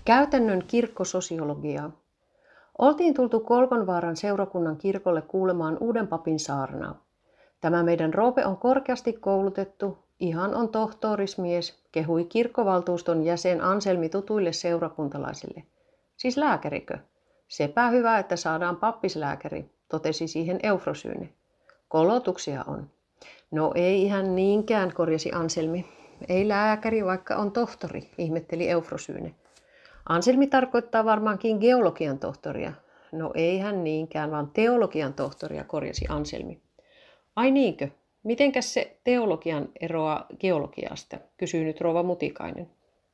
Käytännön kirkkososiologiaa. Oltiin tultu Kolkonvaaran seurakunnan kirkolle kuulemaan uuden papin saarnaa. Tämä meidän Roope on korkeasti koulutettu, ihan on tohtorismies, kehui kirkkovaltuuston jäsen Anselmi tutuille seurakuntalaisille. Siis lääkärikö? Sepä hyvä, että saadaan pappislääkäri, totesi siihen Eufrosyne. Kolotuksia on. No ei ihan niinkään, korjasi Anselmi. Ei lääkäri, vaikka on tohtori, ihmetteli Eufrosyne. Anselmi tarkoittaa varmaankin geologian tohtoria. No ei hän niinkään, vaan teologian tohtoria, korjasi Anselmi. Ai niinkö? Mitenkäs se teologian eroaa geologiasta, kysyi nyt rouva Mutikainen.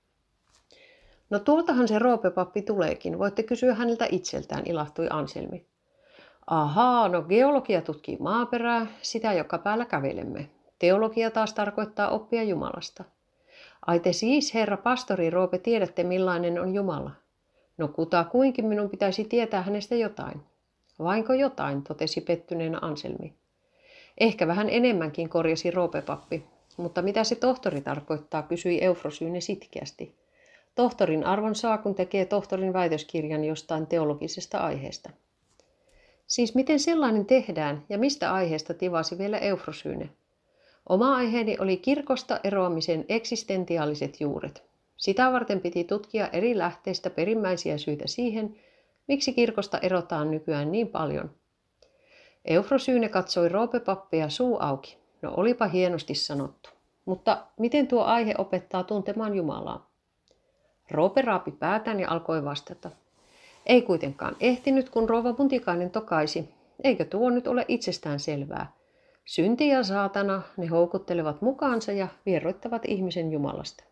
No tuoltahan se Roope-pappi tuleekin, voitte kysyä häneltä itseltään, ilahtui Anselmi. Ahaa, no geologia tutkii maaperää, sitä joka päällä kävelemme. Teologia taas tarkoittaa oppia Jumalasta. Ai te siis, herra pastori Roope, tiedätte millainen on Jumala? No kutakuinkin minun pitäisi tietää hänestä jotain. Vainko jotain, totesi pettyneenä Anselmi. Ehkä vähän enemmänkin, korjasi Roope-pappi. Mutta mitä se tohtori tarkoittaa, kysyi Eufrosyne sitkeästi. Tohtorin arvon saa, kun tekee tohtorin väitöskirjan jostain teologisesta aiheesta. Siis miten sellainen tehdään ja mistä aiheesta tivasi vielä Eufrosyne? Oma aiheeni oli kirkosta eroamisen eksistentiaaliset juuret. Sitä varten piti tutkia eri lähteistä perimmäisiä syitä siihen, miksi kirkosta erotaan nykyään niin paljon. Eufrosyne katsoi Roope-pappia suu auki. No olipa hienosti sanottu. Mutta miten tuo aihe opettaa tuntemaan Jumalaa? Roope raapi päätään ja alkoi vastata. Ei kuitenkaan ehtinyt, kun rouva Mutikainen tokaisi. Eikö tuo nyt ole itsestään selvää? Synti ja saatana, ne houkuttelevat mukaansa ja vieroittavat ihmisen Jumalasta.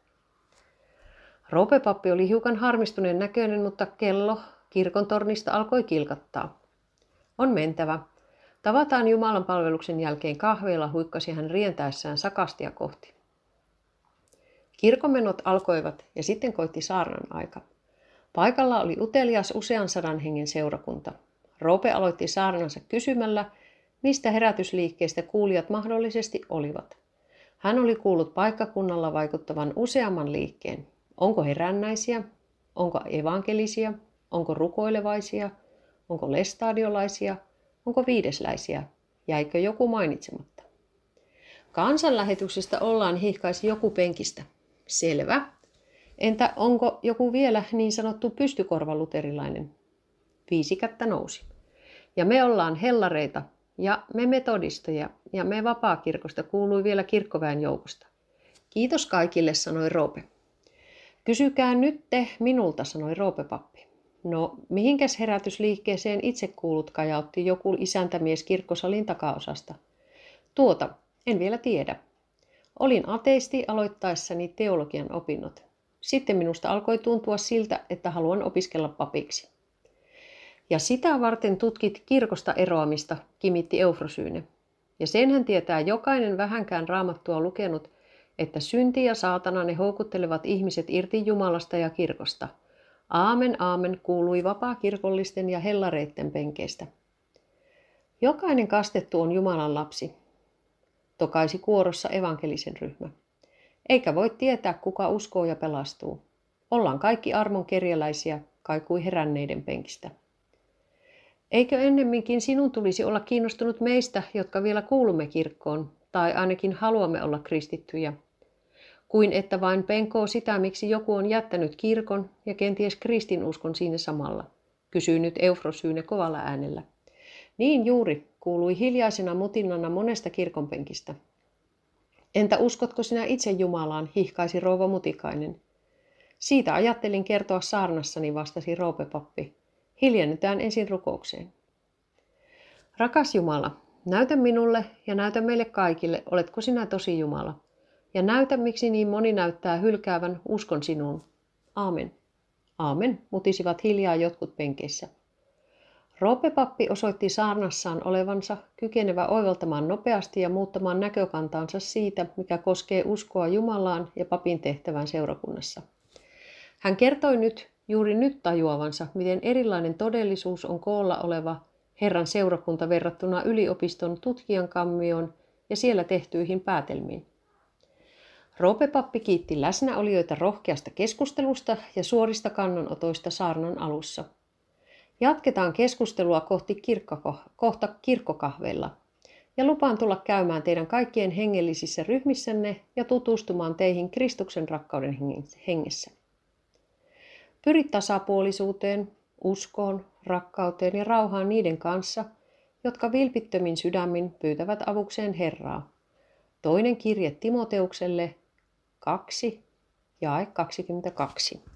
Roope-pappi oli hiukan harmistuneen näköinen, mutta kello kirkon tornista alkoi kilkattaa. On mentävä. Tavataan Jumalan palveluksen jälkeen kahveilla, huikkasi hän rientäessään sakastia kohti. Kirkonmenot alkoivat ja sitten koitti saarnan aika. Paikalla oli utelias usean 100 hengen seurakunta. Roope aloitti saarnansa kysymällä, mistä herätysliikkeestä kuulijat mahdollisesti olivat. Hän oli kuullut paikkakunnalla vaikuttavan useamman liikkeen. Onko herännäisiä? Onko evankelisia? Onko rukoilevaisia? Onko lestadiolaisia? Onko viidesläisiä? Jäikö joku mainitsematta? Kansanlähetyksestä ollaan, hihkaisi joku penkistä. Selvä. Entä onko joku vielä niin sanottu pystykorvaluterilainen? 5 kättä nousi. Ja me ollaan hellareita, ja me metodistoja, ja me vapaakirkosta, kuului vielä kirkkoväen joukosta. Kiitos kaikille, sanoi Roope. Kysykää nyt te minulta, sanoi Roope-pappi. No, mihinkäs herätysliikkeeseen itse kuulut, kajautti joku isäntämies kirkkosalin takaosasta. Tuota, en vielä tiedä. Olin ateisti aloittaessani teologian opinnot. Sitten minusta alkoi tuntua siltä, että haluan opiskella papiksi. Ja sitä varten tutkit kirkosta eroamista, kimitti Eufrosyne. Ja senhän tietää jokainen vähänkään raamattua lukenut, että synti ja saatana ne houkuttelevat ihmiset irti Jumalasta ja kirkosta. Aamen, aamen, kuului vapaakirkollisten ja hellareitten penkeistä. Jokainen kastettu on Jumalan lapsi, tokaisi kuorossa evankelisen ryhmä. Eikä voi tietää, kuka uskoo ja pelastuu. Ollaan kaikki armon kerjäläisiä, kaikui heränneiden penkistä. Eikö ennemminkin sinun tulisi olla kiinnostunut meistä, jotka vielä kuulumme kirkkoon, tai ainakin haluamme olla kristittyjä, kuin että vain penkoo sitä, miksi joku on jättänyt kirkon ja kenties kristinuskon siinä samalla, kysyi nyt Eufrosyne kovalla äänellä. Niin juuri, kuului hiljaisena mutinnana monesta kirkonpenkistä. Entä uskotko sinä itse Jumalaan, hihkaisi rouva Mutikainen. Siitä ajattelin kertoa saarnassani, vastasi Roope-pappi. Hiljennytään ensin rukoukseen. Rakas Jumala, näytä minulle ja näytä meille kaikille, oletko sinä tosi Jumala. Ja näytä, miksi niin moni näyttää hylkäävän uskon sinuun. Aamen. Aamen, mutisivat hiljaa jotkut penkeissä. Roope-pappi osoitti saarnassaan olevansa kykenevä oivaltamaan nopeasti ja muuttamaan näkökantaansa siitä, mikä koskee uskoa Jumalaan ja papin tehtävän seurakunnassa. Hän kertoi juuri nyt tajuavansa, miten erilainen todellisuus on koolla oleva Herran seurakunta verrattuna yliopiston tutkijankammioon ja siellä tehtyihin päätelmiin. Roopepappi kiitti läsnäolijoita rohkeasta keskustelusta ja suorista kannanotoista saarnan alussa. Jatketaan keskustelua kohta kirkkokahveilla. Ja lupaan tulla käymään teidän kaikkien hengellisissä ryhmissänne ja tutustumaan teihin Kristuksen rakkauden hengessä. Pyri tasapuolisuuteen, uskoon, rakkauteen ja rauhaan niiden kanssa, jotka vilpittömin sydämin pyytävät avukseen Herraa. Toinen kirje Timoteukselle 2, jae 22.